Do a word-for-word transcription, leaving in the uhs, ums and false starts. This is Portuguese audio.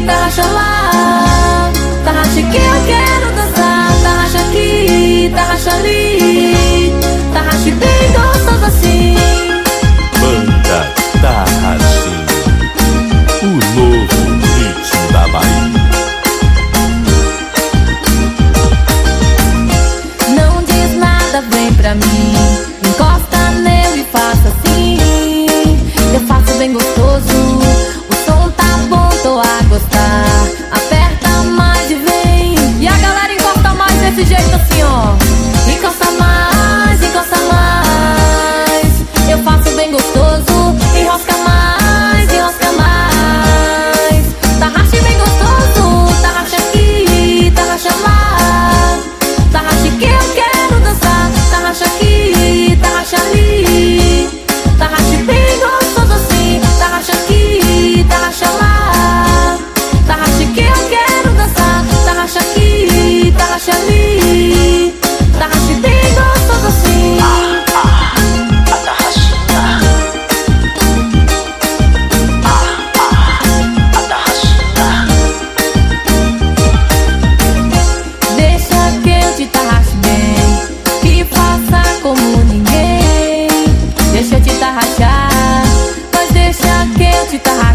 aqui, tarraxa lá, tarraxa que eu quero dançar. Tarraxa aqui, tarraxa ali, tarraxa bem gostoso assim. Banda Tarraxinha, o novo ritmo da Bahia. Não diz nada, vem pra mim, encosta nele e faça assim. Eu faço bem gostoso, o som tá bom, tô a gostar. Aperta mais e vem, e a galera encosta mais desse jeito assim, ó. Encosta mais, encosta mais. Eu faço bem gostoso, enrosca mais, enrosca mais. Tarraxa bem gostoso, tarraxa aqui, tarraxa lá, tarraxa que eu quero dançar. Tarraxa aqui, tarraxa ali, tarraxa bem gostoso assim. Tarraxa aqui, tarraxa lá, tarraxa que eu quero dançar. Tarraxa aqui, tarraxa ali, tarraxa bem gostoso assim. Ah, ah, a tarraxinha. Ah, ah, a tarraxinha. Deixa que eu te tarraxe bem e faça como ninguém. Deixa eu te tarraxar, mas deixa que eu te tarraxe